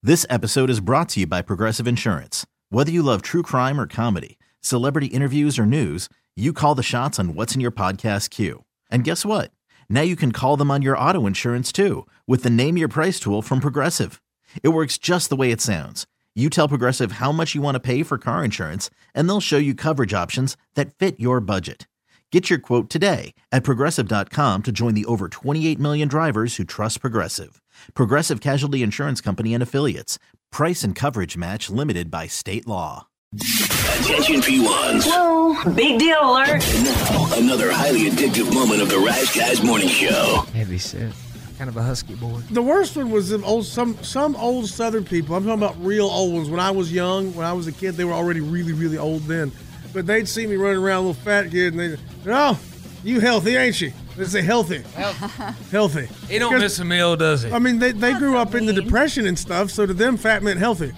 This episode is brought to you by Progressive Insurance. Whether you love true crime or comedy, celebrity interviews or news, you call the shots on what's in your podcast queue. And guess what? Now you can call them on your auto insurance too with the Name Your Price tool from Progressive. It works just the way it sounds. You tell Progressive how much you want to pay for car insurance, and they'll show you coverage options that fit your budget. Get your quote today at Progressive.com to join the over 28 million drivers who trust Progressive. Progressive Casualty Insurance Company and Affiliates. Price and coverage match limited by state law. Attention P1s. Whoa, big deal alert. And now, another highly addictive moment of the Rise Guys Morning Show. Heavy set. Kind of a husky boy. The worst one was some old Southern people. I'm talking about real old ones. When I was young, when I was a kid, they were already really, really old then. But they'd see me running around, a little fat kid, and they'd say, "Oh, you healthy, ain't you?" They'd say, "Healthy." Healthy. He don't miss a meal, does he? I mean, they grew up in the Depression and stuff, so to them, fat meant healthy.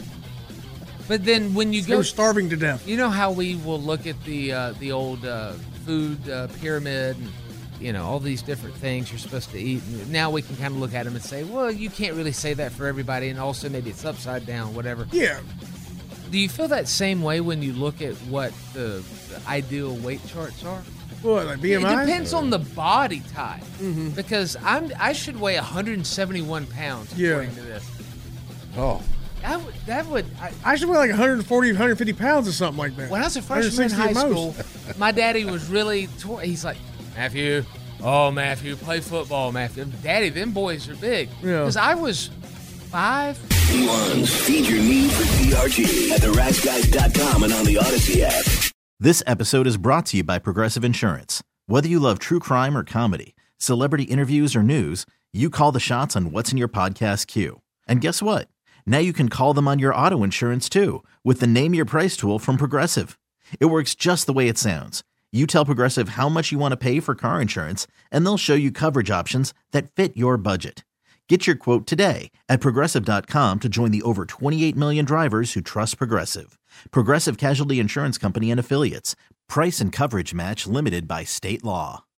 But then when you They go... were starving to death. You know how we will look at the old food pyramid and, you know, all these different things you're supposed to eat. And now we can kind of look at them and say, well, you can't really say that for everybody, and also maybe it's upside down, whatever. Yeah. Do you feel that same way when you look at what the ideal weight charts are? What, like BMI? It depends on the body type. Mm-hmm. Because I should weigh 171 pounds according to this. Oh. That would I should weigh like 140, 150 pounds or something like that. When I was a freshman in high school, my daddy was really he's like, Matthew, play football, Matthew. Daddy, them boys are big. Yeah. Because I was 5. P1s, feed your need for DRG at theriseguys.com and on the Odyssey app. This episode is brought to you by Progressive Insurance. Whether you love true crime or comedy, celebrity interviews or news, you call the shots on what's in your podcast queue. And guess what? Now you can call them on your auto insurance too with the Name Your Price tool from Progressive. It works just the way it sounds. You tell Progressive how much you want to pay for car insurance, and they'll show you coverage options that fit your budget. Get your quote today at Progressive.com to join the over 28 million drivers who trust Progressive. Progressive Casualty Insurance Company and Affiliates. Price and coverage match limited by state law.